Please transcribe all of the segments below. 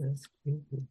That's creepy.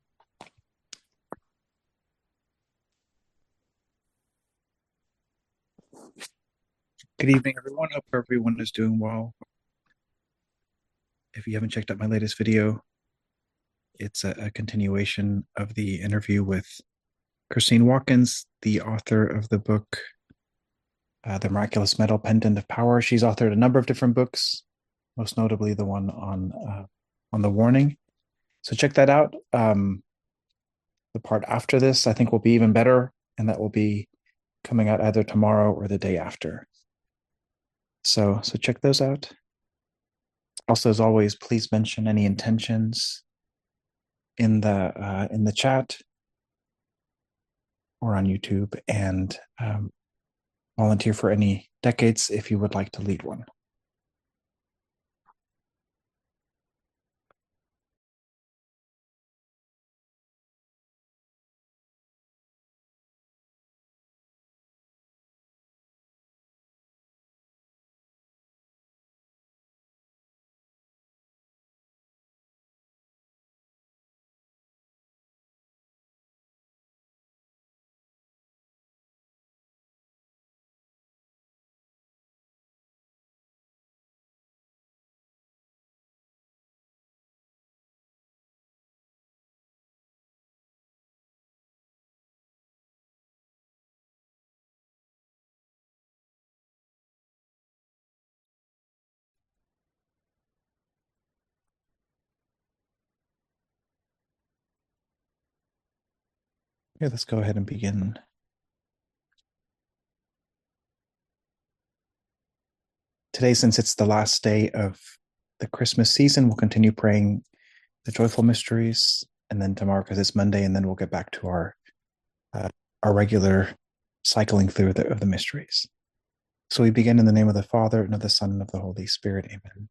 Good evening, everyone. Hope everyone is doing well. If you haven't checked out my latest video, it's a continuation of the interview with Christine Watkins, the author of the book, The Miraculous Metal Pendant of Power. She's authored a number of different books, most notably the one on the warning. So check that out. The part after this, I think, will be even better, and that will be coming out either tomorrow or the day after. So check those out. Also, as always, please mention any intentions in the chat or on YouTube, and volunteer for any decades if you would like to lead one. Okay, let's go ahead and begin. Today, since it's the last day of the Christmas season, we'll continue praying the joyful mysteries, and then tomorrow, because it's Monday, and then we'll get back to uh, our regular cycling through of the mysteries. So we begin in the name of the Father, and of the Son, and of the Holy Spirit. Amen.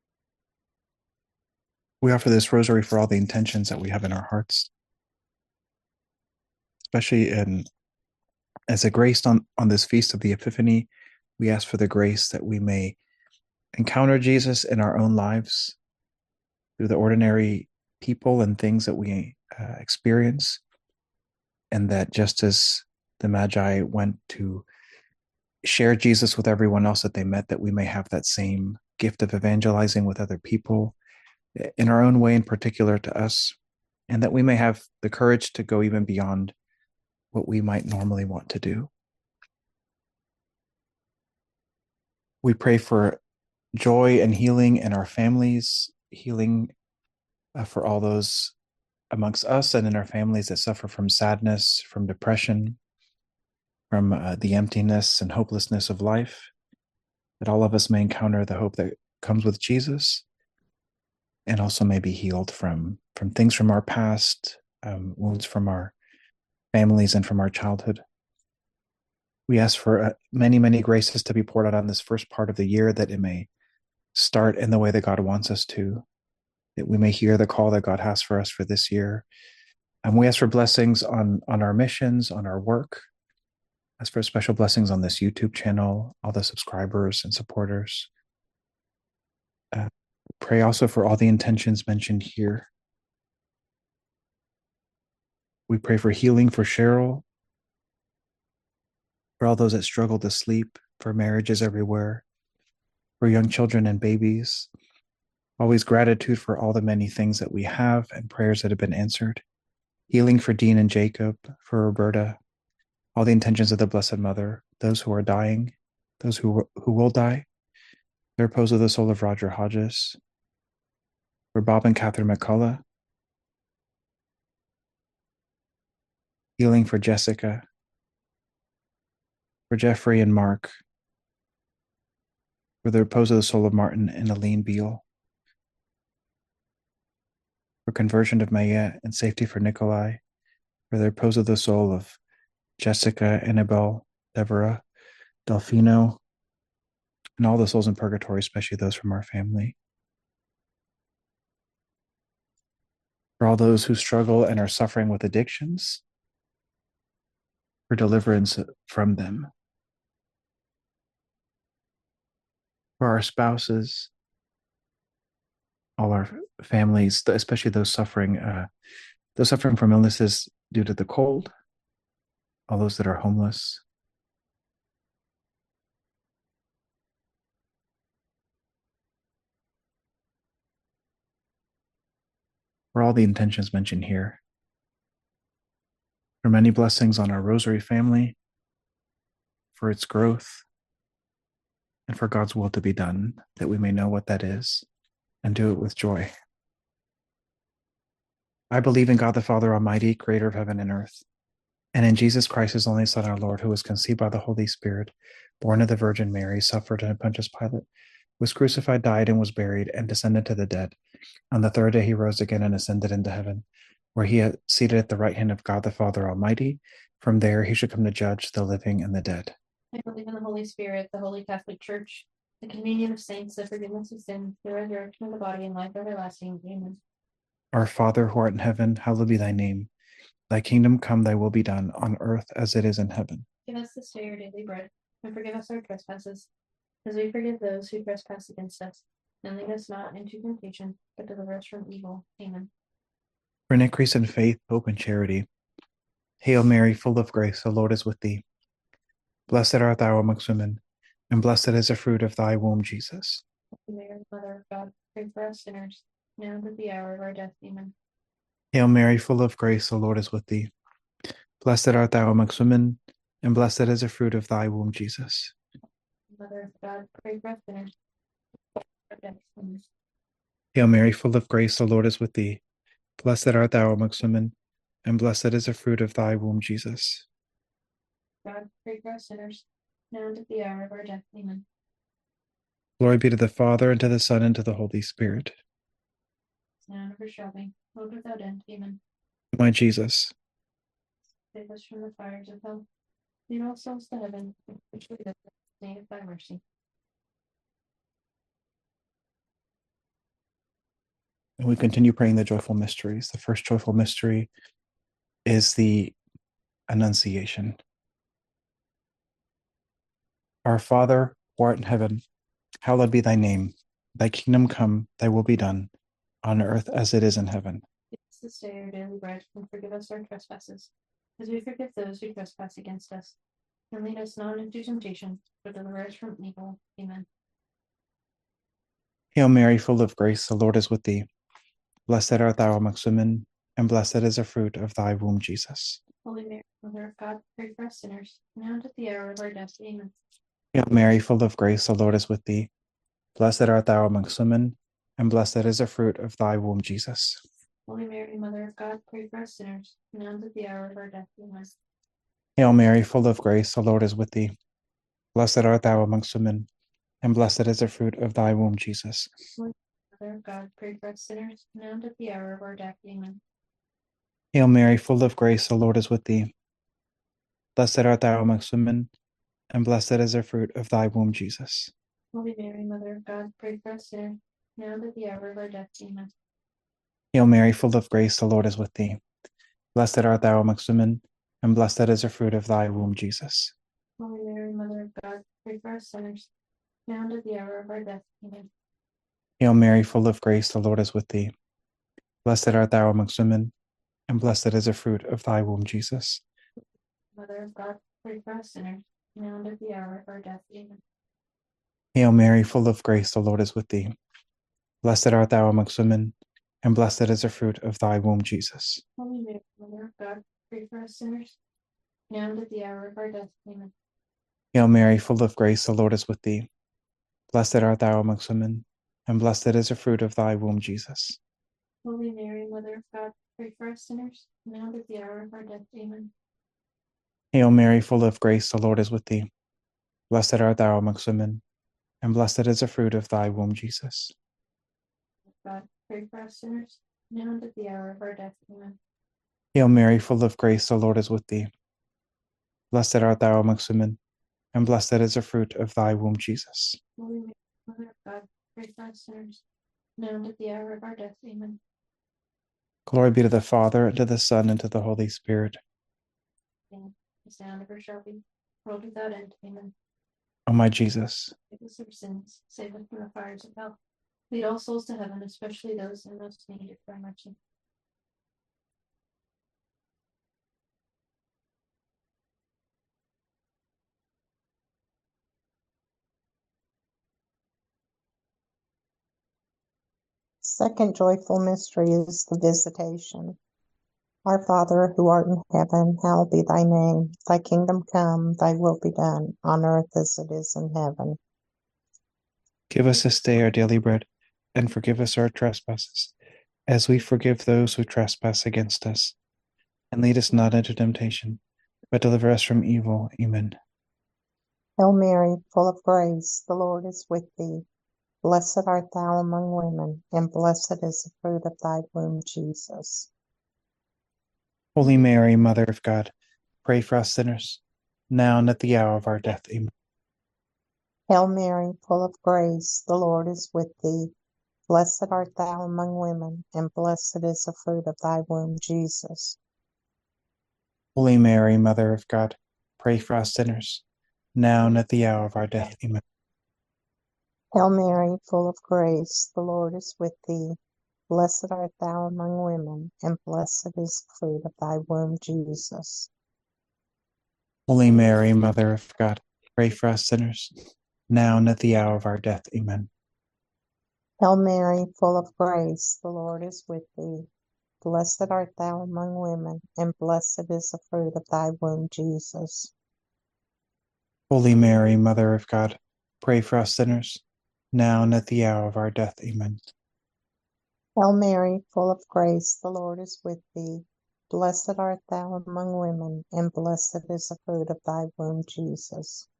We offer this rosary for all the intentions that we have in our hearts, especially as a grace on this feast of the Epiphany. We ask for the grace that we may encounter Jesus in our own lives through the ordinary people and things that we experience, and that just as the Magi went to share Jesus with everyone else that they met, that we may have that same gift of evangelizing with other people in our own way, in particular to us, and that we may have the courage to go even beyond what we might normally want to do. We pray for joy and healing in our families, healing for all those amongst us and in our families that suffer from sadness, from depression, from the emptiness and hopelessness of life, that all of us may encounter the hope that comes with Jesus, and also may be healed from things from our past, wounds from our families and from our childhood. We ask for many, many graces to be poured out on this first part of the year, that it may start in the way that God wants us to, that we may hear the call that God has for us for this year. And we ask for blessings on our missions, on our work. Ask for special blessings on this YouTube channel, all the subscribers and supporters. Pray also for all the intentions mentioned here. We pray for healing for Cheryl, for all those that struggle to sleep, for marriages everywhere, for young children and babies. Always gratitude for all the many things that we have and prayers that have been answered. Healing for Dean and Jacob, for Roberta, all the intentions of the Blessed Mother, those who are dying, those who will die. The repose of the soul of Roger Hodges, for Bob and Catherine McCullough. Healing for Jessica, for Jeffrey and Mark, for the repose of the soul of Martin and Aline Beale, for conversion of Maya and safety for Nikolai, for the repose of the soul of Jessica, Annabelle, Deborah, Delfino, and all the souls in purgatory, especially those from our family. For all those who struggle and are suffering with addictions, for deliverance from them. For our spouses, all our families, especially those suffering from illnesses due to the cold, all those that are homeless. For all the intentions mentioned here. For many blessings on our Rosary family, for its growth, and for God's will to be done, that we may know what that is and do it with joy. I believe in God the Father Almighty, creator of heaven and earth, and in Jesus Christ, his only Son, our Lord, who was conceived by the Holy Spirit, born of the Virgin Mary, suffered under Pontius Pilate, was crucified, died, and was buried, and descended to the dead. On the third day he rose again and ascended into heaven, where he is seated at the right hand of God the Father Almighty. From there he should come to judge the living and the dead. I believe in the Holy Spirit, the Holy Catholic Church, the communion of saints, the forgiveness of sins, the resurrection of the body, and life everlasting. Amen. Our Father, who art in heaven, hallowed be thy name. Thy kingdom come, thy will be done, on earth as it is in heaven. Give us this day our daily bread, and forgive us our trespasses, as we forgive those who trespass against us. And lead us not into temptation, but deliver us from evil. Amen. For an increase in faith, hope, and charity. Hail Mary, full of grace, the Lord is with thee. Blessed art thou amongst women, and blessed is the fruit of thy womb, Jesus. Mary, Mother of God, pray for us sinners, now and at the hour of our death. Amen. Hail Mary, full of grace, the Lord is with thee. Blessed art thou amongst women, and blessed is the fruit of thy womb, Jesus. Mother of God, pray for us sinners, now and at our death. Amen. Hail Mary, full of grace, the Lord is with thee. Blessed art thou amongst women, and blessed is the fruit of thy womb, Jesus. God, pray for us sinners, now and at the hour of our death. Amen. Glory be to the Father, and to the Son, and to the Holy Spirit. Now and ever shall be, world without end. Amen. My Jesus, Save us from the fires of hell. Lead all souls to heaven, which lead us to the day of thy mercy. and we continue praying the joyful mysteries. The first joyful mystery is the Annunciation. Our Father, who art in heaven, hallowed be thy name. Thy kingdom come, thy will be done, on earth as it is in heaven. Give us this day our daily bread, and forgive us our trespasses, as we forgive those who trespass against us. And lead us not into temptation, but deliver us from evil. Amen. Hail Mary, full of grace, the Lord is with thee. Blessed art thou amongst women, and blessed is the fruit of thy womb, Jesus. Holy Mary, Mother of God, pray for us sinners, now and at the hour of our death. Amen. Hail Mary, full of grace, the Lord is with thee. Blessed art thou amongst women, and blessed is the fruit of thy womb, Jesus. Holy Mary, Mother of God, pray for us sinners, now and at the hour of our death. Amen. Hail Mary, full of grace, the Lord is with thee. Blessed art thou amongst women, and blessed is the fruit of thy womb, Jesus. Holy Mother of God, pray for us sinners, now and at the hour of our death. Amen. Hail Mary, full of grace, the Lord is with thee. Blessed art thou amongst women, and blessed is the fruit of thy womb, Jesus. Holy Mary, Mother of God, pray for us sinners, now and at the hour of our death. Amen. Hail Mary, full of grace, the Lord is with thee. Blessed art thou amongst women, and blessed is the fruit of thy womb, Jesus. Holy Mary, Mother of God, pray for us sinners, now and at the hour of our death. Amen. Hail Mary, full of grace, the Lord is with thee. Blessed art thou amongst women, and blessed is the fruit of thy womb, Jesus. Mother of God, pray for us sinners, now and at the hour of our death. Amen. Hail Mary, full of grace, the Lord is with thee. Blessed art thou amongst women, and blessed is the fruit of thy womb, Jesus. Holy Mary, Mother of God, pray for us sinners, now and at the hour of our death. Amen. Hail Mary, full of grace, the Lord is with thee. Blessed art thou amongst women, and blessed is the fruit of thy womb, Jesus. Holy Mary, Mother of God, pray for us sinners, now and at the hour of our death. Amen. Hail Mary, full of grace, the Lord is with thee. Blessed art thou amongst women, and blessed is the fruit of thy womb, Jesus. God, pray for us sinners, now and at the hour of our death. Amen. Hail Mary, full of grace, the Lord is with thee. Blessed art thou amongst women, and blessed is the fruit of thy womb, Jesus. Holy Mary, Mother of God, pray for us sinners, now and at the hour of our death. Amen. Glory be to the Father, and to the Son, and to the Holy Spirit. Amen. As now and ever shall be, world without end. Amen. O my Jesus, Forgive us our sins, save us from the fires of hell. Lead all souls to heaven, especially those in most need of thy mercy. Second joyful mystery is the Visitation. Our Father, who art in heaven, hallowed be thy name. Thy kingdom come, thy will be done, on earth as it is in heaven. Give us this day our daily bread, and forgive us our trespasses, as we forgive those who trespass against us. And lead us not into temptation, but deliver us from evil. Amen. Hail Mary, full of grace, the Lord is with thee. Blessed art thou among women, and blessed is the fruit of thy womb, Jesus. Holy Mary, Mother of God, pray for us sinners, now and at the hour of our death. Amen. Hail Mary, full of grace, the Lord is with thee. Blessed art thou among women, and blessed is the fruit of thy womb, Jesus. Holy Mary, Mother of God, pray for us sinners, now and at the hour of our death. Amen. Hail Mary, full of grace, the Lord is with thee. Blessed art thou among women, and blessed is the fruit of thy womb, Jesus. Holy Mary, Mother of God, pray for us sinners, now and at the hour of our death. Amen. Hail Mary, full of grace, the Lord is with thee. Blessed art thou among women, and blessed is the fruit of thy womb, Jesus. Holy Mary, Mother of God, pray for us sinners, now and at the hour of our death. Amen. Hail Mary, full of grace, the Lord is with thee. Blessed art thou among women, and blessed is the fruit of thy womb, Jesus.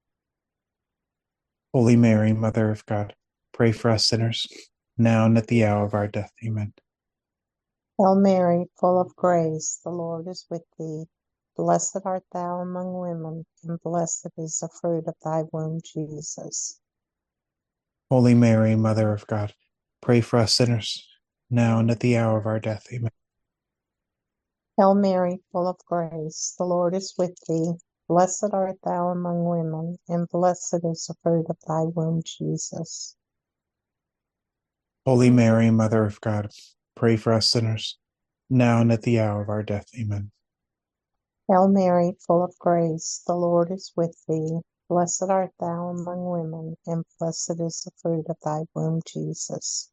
Holy Mary, Mother of God, pray for us sinners, now and at the hour of our death. Amen. Hail Mary, full of grace, the Lord is with thee. Blessed art thou among women, and blessed is the fruit of thy womb, Jesus. Holy Mary, Mother of God, pray for us sinners, now and at the hour of our death. Amen. Hail Mary, full of grace, the Lord is with thee. Blessed art thou among women, and blessed is the fruit of thy womb, Jesus. Holy Mary, Mother of God, pray for us sinners, now and at the hour of our death. Amen. Hail Mary, full of grace, the Lord is with thee. Blessed art thou among women, and blessed is the fruit of thy womb, Jesus.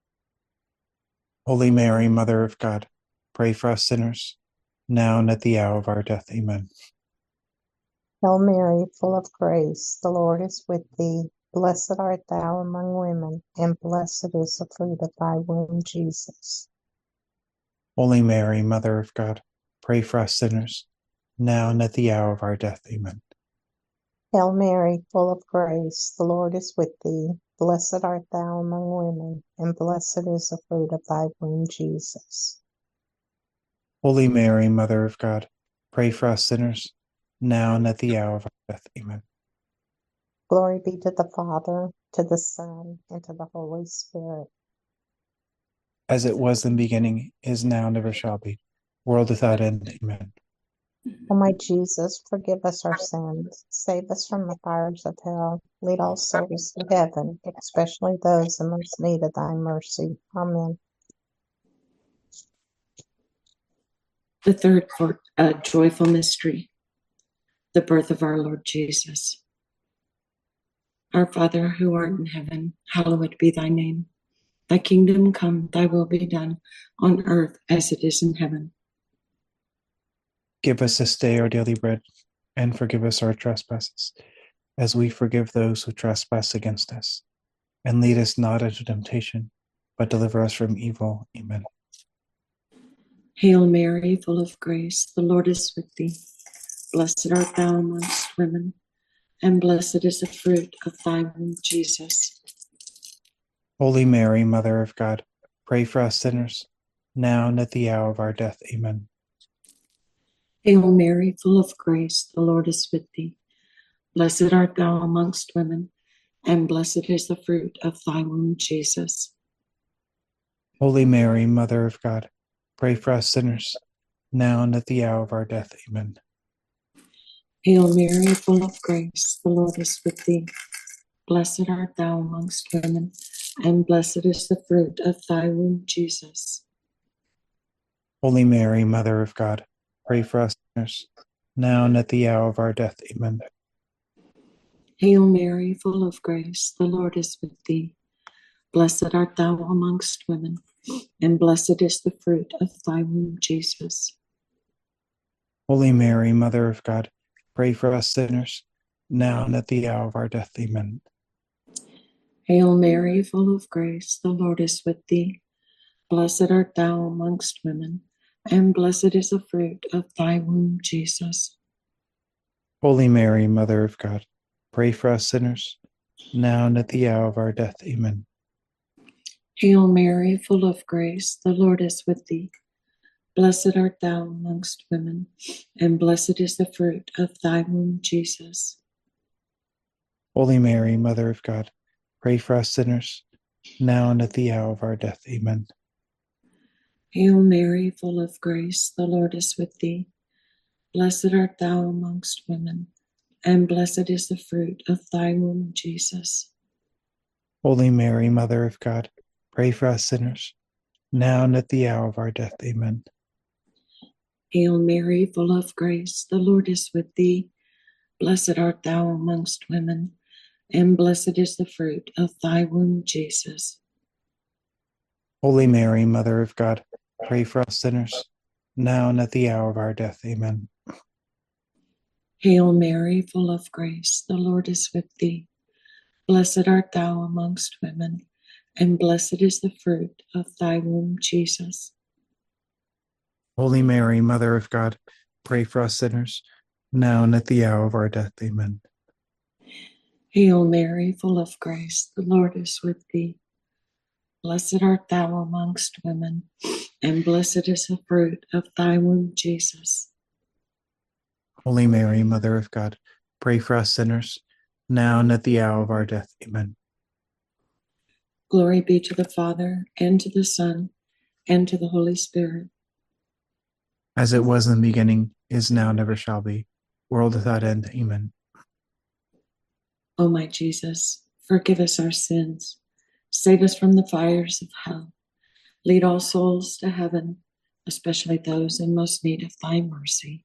Holy Mary, Mother of God, pray for us sinners, now and at the hour of our death. Amen. Hail Mary, full of grace, the Lord is with thee. Blessed art thou among women, and blessed is the fruit of thy womb, Jesus. Holy Mary, Mother of God, pray for us sinners, now and at the hour of our death. Amen. Hail Mary, full of grace, the Lord is with thee. Blessed art thou among women, and blessed is the fruit of thy womb, Jesus. Holy Mary, Mother of God, pray for us sinners, now and at the hour of our death. Amen. Glory be to the Father, to the Son, and to the Holy Spirit. As it was in the beginning, is now, and ever shall be, world without end. Amen. O my Jesus, forgive us our sins, save us from the fires of hell, lead all souls to heaven, especially those in most need of thy mercy. Amen. The third joyful mystery, the birth of our Lord Jesus. Our Father, who art in heaven, hallowed be thy name. Thy kingdom come, thy will be done, on earth as it is in heaven. Give us this day our daily bread, and forgive us our trespasses, as we forgive those who trespass against us. And lead us not into temptation, but deliver us from evil. Amen. Hail Mary, full of grace, the Lord is with thee. Blessed art thou amongst women, and blessed is the fruit of thy womb, Jesus. Holy Mary, Mother of God, pray for us sinners, now and at the hour of our death. Amen. Hail Mary, full of grace, the Lord is with thee. Blessed art thou amongst women, and blessed is the fruit of thy womb, Jesus. Holy Mary, Mother of God, pray for us sinners, now and at the hour of our death. Amen. Hail Mary, full of grace, the Lord is with thee. Blessed art thou amongst women, and blessed is the fruit of thy womb, Jesus. Holy Mary, Mother of God, pray for us sinners, now and at the hour of our death. Amen. Hail Mary, full of grace, the Lord is with thee. Blessed art thou amongst women, and blessed is the fruit of thy womb, Jesus. Holy Mary, Mother of God, pray for us sinners, now and at the hour of our death. Amen. Hail Mary, full of grace, the Lord is with thee. Blessed art thou amongst women, and blessed is the fruit of thy womb, Jesus. Holy Mary, Mother of God, pray for us sinners, now and at the hour of our death. Amen. Hail Mary, full of grace, the Lord is with thee. Blessed art thou amongst women, and blessed is the fruit of thy womb, Jesus. Holy Mary, Mother of God, pray for us sinners, now and at the hour of our death. Amen. Hail Mary, full of grace, the Lord is with thee. Blessed art thou amongst women, and blessed is the fruit of thy womb, Jesus. Holy Mary, Mother of God, pray for us sinners, now and at the hour of our death. Amen. Hail Mary, full of grace, the Lord is with thee. Blessed art thou amongst women, and blessed is the fruit of thy womb, Jesus. Holy Mary, Mother of God, pray for us sinners, now and at the hour of our death. Amen. Hail Mary, full of grace, the Lord is with thee. Blessed art thou amongst women, and blessed is the fruit of thy womb, Jesus. Holy Mary, Mother of God, pray for us sinners, now and at the hour of our death. Amen. Hail Mary, full of grace, the Lord is with thee. Blessed art thou amongst women, and blessed is the fruit of thy womb, Jesus. Holy Mary, Mother of God, pray for us sinners, now and at the hour of our death. Amen. Glory be to the Father, and to the Son, and to the Holy Spirit. As it was in the beginning, is now, and ever shall be, world without end. Amen. O my Jesus, forgive us our sins, save us from the fires of hell, lead all souls to heaven, especially those in most need of thy mercy.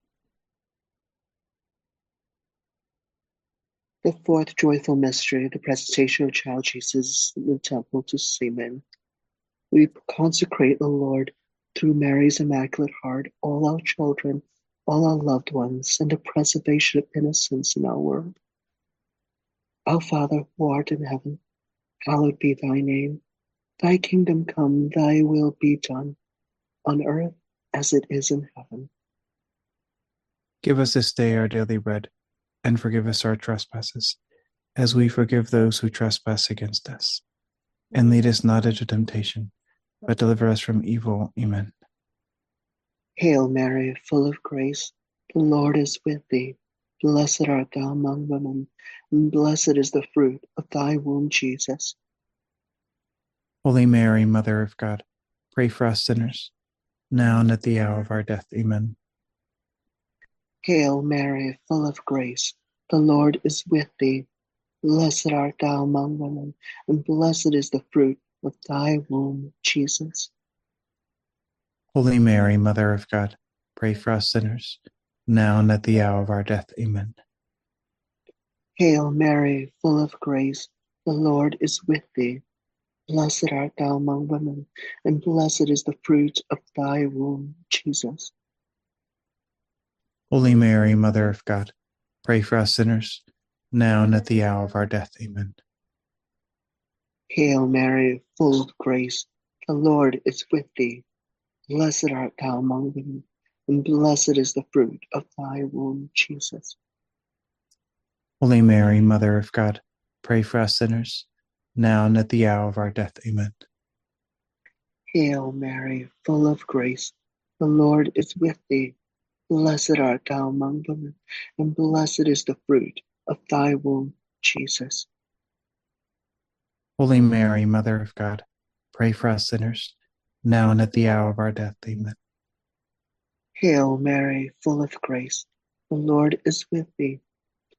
The fourth joyful mystery, the presentation of child Jesus in the temple to Simeon. We consecrate, O Lord, through Mary's Immaculate Heart, all our children, all our loved ones, and the preservation of innocence in our world. Our Father, who art in heaven, hallowed be thy name. Thy kingdom come, thy will be done, on earth as it is in heaven. Give us this day our daily bread, and forgive us our trespasses, as we forgive those who trespass against us. And lead us not into temptation, but deliver us from evil. Amen. Hail Mary, full of grace, the Lord is with thee. Blessed art thou among women, and blessed is the fruit of thy womb, Jesus. Holy Mary, Mother of God, pray for us sinners, now and at the hour of our death. Amen. Hail Mary, full of grace, the Lord is with thee. Blessed art thou among women, and blessed is the fruit of thy womb, Jesus. Holy Mary, Mother of God, pray for us sinners, now and at the hour of our death. Amen. Hail Mary, full of grace, the Lord is with thee. Blessed art thou among women, and blessed is the fruit of thy womb, Jesus. Holy Mary, Mother of God, pray for us sinners, now and at the hour of our death. Amen. Hail Mary, full of grace, the Lord is with thee. Blessed art thou among women, and blessed is the fruit of thy womb, Jesus. Holy Mary, Mother of God, pray for us sinners, now and at the hour of our death. Amen. Hail Mary, full of grace, the Lord is with thee. Blessed art thou among women, and blessed is the fruit of thy womb, Jesus. Holy Mary, Mother of God, pray for us sinners, now and at the hour of our death. Amen. Hail Mary, full of grace, the Lord is with thee.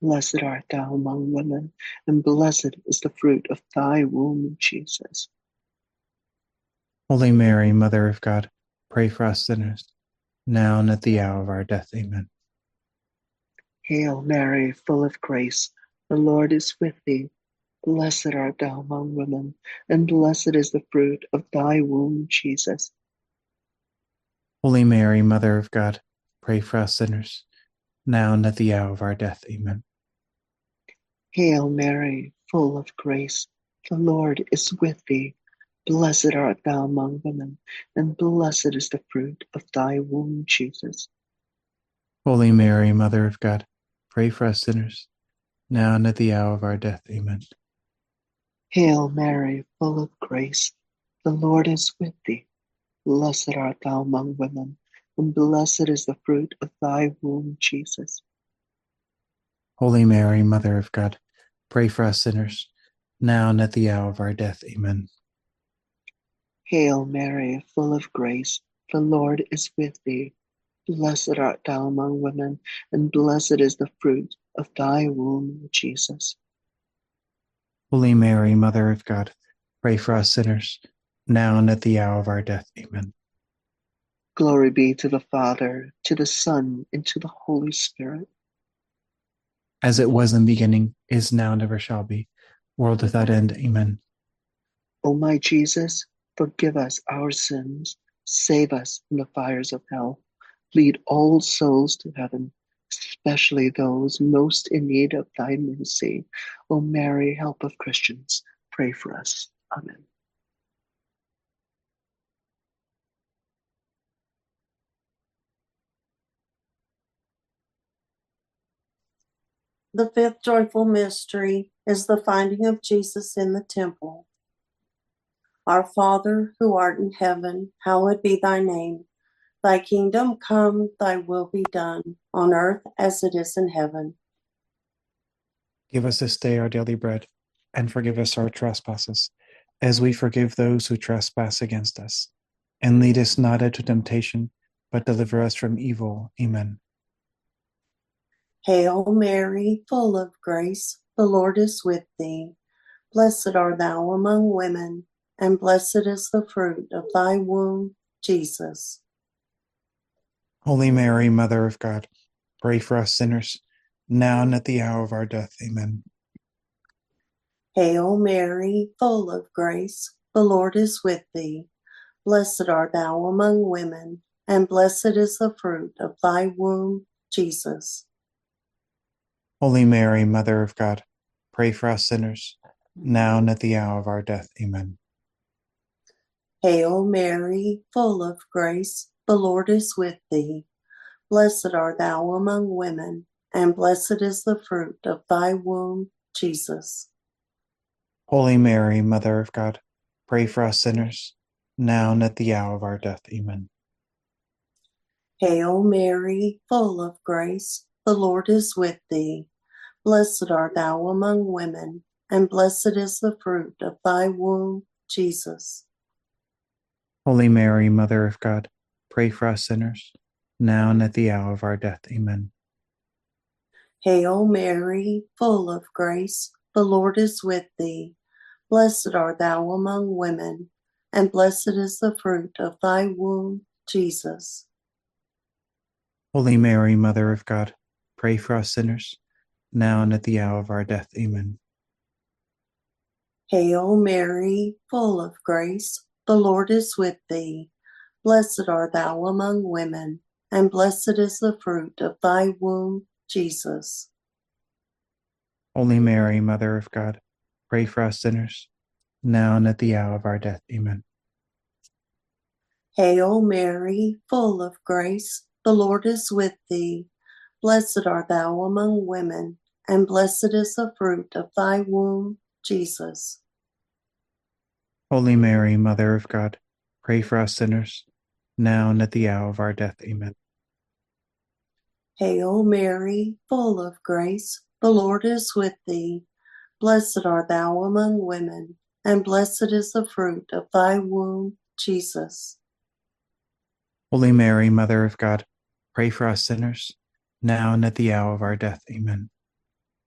Blessed art thou among women, and blessed is the fruit of thy womb, Jesus. Holy Mary, Mother of God, pray for us sinners, now and at the hour of our death. Amen. Hail Mary, full of grace, the Lord is with thee. Blessed art thou among women, and blessed is the fruit of thy womb, Jesus. Holy Mary, Mother of God, pray for us sinners, now and at the hour of our death. Amen. Hail Mary, full of grace, the Lord is with thee. Blessed art thou among women, and blessed is the fruit of thy womb, Jesus. Holy Mary, Mother of God, pray for us sinners, now and at the hour of our death. Amen. Hail Mary, full of grace, the Lord is with thee. Blessed art thou among women, and blessed is the fruit of thy womb, Jesus. Holy Mary, Mother of God, pray for us sinners, now and at the hour of our death. Amen. Hail Mary, full of grace, the Lord is with thee. Blessed art thou among women, and blessed is the fruit of thy womb, Jesus. Holy Mary, Mother of God, pray for us sinners, now and at the hour of our death. Amen. Glory be to the Father, to the Son, and to the Holy Spirit. As it was in the beginning, is now, and ever shall be, world without end. Amen. O my Jesus, forgive us our sins, save us from the fires of hell, lead all souls to heaven, especially those most in need of thy mercy. O Mary, help of Christians, pray for us. Amen. The fifth joyful mystery is the finding of Jesus in the temple. Our Father, who art in heaven, hallowed be thy name. Thy kingdom come, thy will be done, on earth as it is in heaven. Give us this day our daily bread, and forgive us our trespasses, as we forgive those who trespass against us. And lead us not into temptation, but deliver us from evil. Amen. Hail Mary, full of grace, the Lord is with thee. Blessed art thou among women, and blessed is the fruit of thy womb, Jesus. Holy Mary, Mother of God, pray for us sinners, now and at the hour of our death. Amen. Hail Mary, full of grace, the Lord is with thee. Blessed art thou among women, and blessed is the fruit of thy womb, Jesus. Holy Mary, Mother of God, pray for us sinners, now and at the hour of our death. Amen. Hail Mary, full of grace, the Lord is with thee. Blessed art thou among women, and blessed is the fruit of thy womb, Jesus. Holy Mary, Mother of God, pray for us sinners, now and at the hour of our death. Amen. Hail Mary, full of grace, the Lord is with thee. Blessed art thou among women, and blessed is the fruit of thy womb, Jesus. Holy Mary, Mother of God, pray for us sinners, now and at the hour of our death. Amen. Hail Mary, full of grace, the Lord is with thee. Blessed art thou among women, and blessed is the fruit of thy womb, Jesus. Holy Mary, Mother of God, pray for us sinners, now and at the hour of our death. Amen. Hail Mary, full of grace, the Lord is with thee. Blessed art thou among women, and blessed is the fruit of thy womb, Jesus. Holy Mary, Mother of God, pray for us sinners, now and at the hour of our death. Amen. Hail Mary, full of grace, the Lord is with thee. Blessed art thou among women, and blessed is the fruit of thy womb, Jesus. Holy Mary, Mother of God, pray for us sinners, now and at the hour of our death. Amen. Hail Mary, full of grace, the Lord is with thee. Blessed art thou among women, and blessed is the fruit of thy womb, Jesus. Holy Mary, Mother of God, pray for us sinners, now and at the hour of our death. Amen.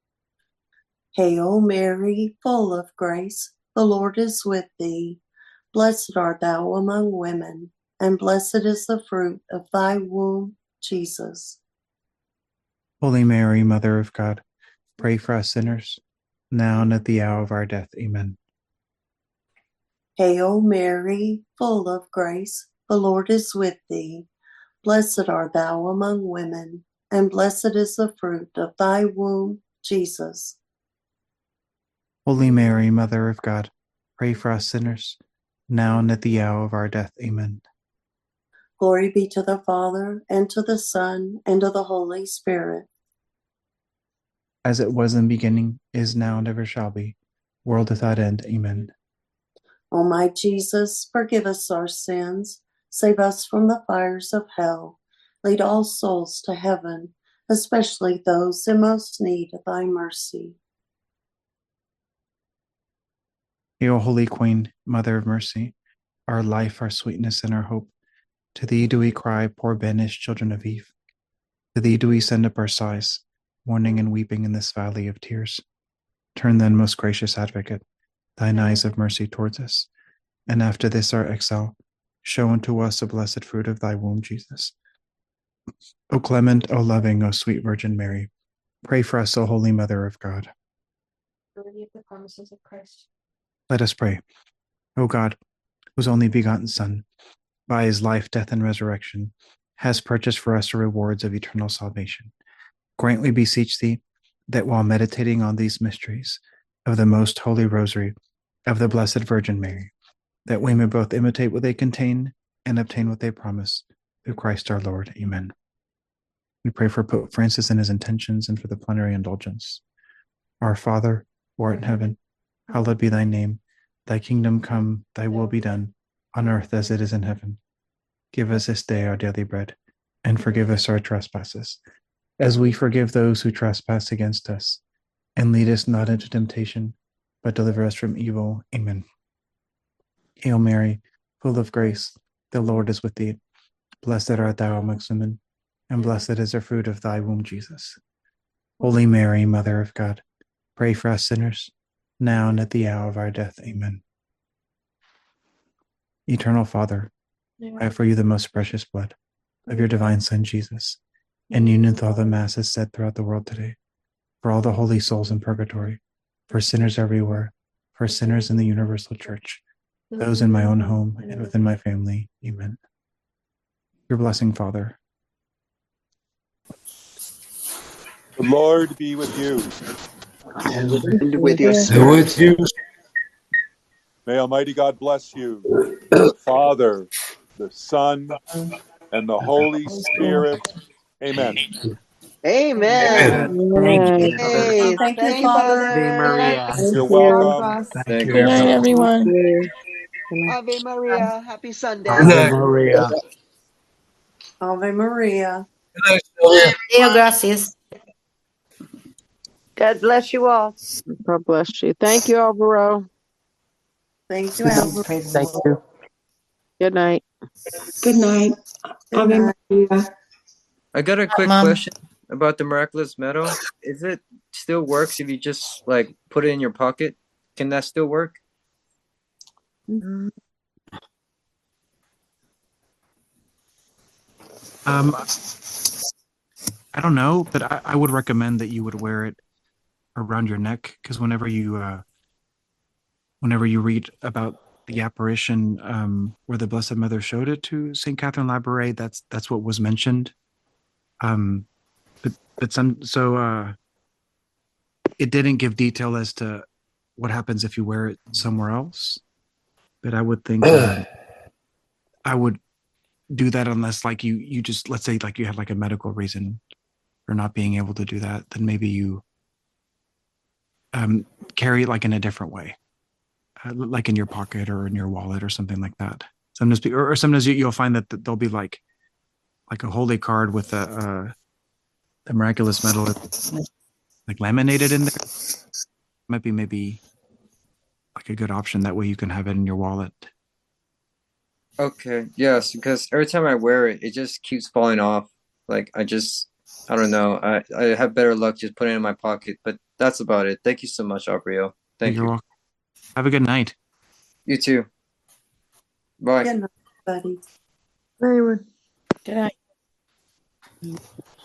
Hail Mary, full of grace, the Lord is with thee. Blessed art thou among women, and blessed is the fruit of thy womb, Jesus. Holy Mary, Mother of God, pray for us sinners, now and at the hour of our death. Amen. Hail Mary, full of grace, the Lord is with thee. Blessed art thou among women, and blessed is the fruit of thy womb, Jesus. Holy Mary, Mother of God, pray for us sinners, now and at the hour of our death. Amen. Glory be to the Father, and to the Son, and to the Holy Spirit. As it was in the beginning, is now, and ever shall be, world without end. Amen. O my Jesus, forgive us our sins, save us from the fires of hell, lead all souls to heaven, especially those in most need of thy mercy. Hail, Holy Queen, Mother of Mercy, our life, our sweetness, and our hope. To thee do we cry, poor banished children of Eve. To thee do we send up our sighs, mourning and weeping in this valley of tears. Turn then, most gracious Advocate, thine eyes of mercy towards us, and after this our exile, show unto us the blessed fruit of thy womb, Jesus. O clement, O loving, O sweet Virgin Mary, pray for us, O Holy Mother of God. Worthy of the promises of Christ. Let us pray. O God, whose only begotten Son, by his life, death, and resurrection, has purchased for us the rewards of eternal salvation, grant, we beseech thee, that while meditating on these mysteries of the most holy rosary of the Blessed Virgin Mary, that we may both imitate what they contain and obtain what they promise, through Christ our Lord. Amen. We pray for Pope Francis and his intentions, and for the plenary indulgence. Our Father, who art in heaven, hallowed be thy name. Thy kingdom come, thy will be done, on earth as it is in heaven. Give us this day our daily bread, and forgive us our trespasses, as we forgive those who trespass against us. And lead us not into temptation, but deliver us from evil. Amen. Hail Mary, full of grace, the Lord is with thee. Blessed art thou amongst women, and blessed is the fruit of thy womb, Jesus. Holy Mary, Mother of God, pray for us sinners, now and at the hour of our death. Amen. Eternal Father, I offer you the most precious blood of your divine Son, Jesus, in union with all the masses said throughout the world today, for all the holy souls in purgatory, for sinners everywhere, for sinners in the universal church, those in my own home and within my family. Amen. Your blessing, Father. The Lord be with you. And with your And spirit. with you. May Almighty God bless you, the Father, the Son, and the Holy Spirit. Amen. Amen. Thank you. Hey, Thank you, thank you, Father. Ave Father. Maria. You're Thank welcome. you. Thank you, Good night, everyone. everyone. Ave Maria. Happy Ave Sunday. Maria. Ave Maria. Good night, Sylvia. Deo gracias. God bless you all. God bless you. Thank you, Alvaro. Thank you, Albert. Thank you. Good night. Good night. Good Ave night. Maria. I got a quick Mom. question about the miraculous medal. Is it still works if you just like put it in your pocket? Can that still work? I don't know, but I would recommend that you would wear it around your neck, because whenever you read about the apparition where the Blessed Mother showed it to Saint Catherine Labouré, that's what was mentioned. But it didn't give detail as to what happens if you wear it somewhere else. But I would think I would do that unless like you just, let's say like you had like a medical reason for not being able to do that, then maybe you carry it like in a different way, like in your pocket or in your wallet or something like that. Sometimes, or sometimes you'll find that there'll be like a holy card with a miraculous medal like laminated in there. Might be maybe like a good option. That way you can have it in your wallet. Okay, yes, because every time I wear it, it just keeps falling off. Like I don't know. I have better luck just putting it in my pocket, but that's about it. Thank you so much, Abriel. Thank You're you. welcome. Have a good night. You too. Bye. Good night, buddy. Very well. Good night.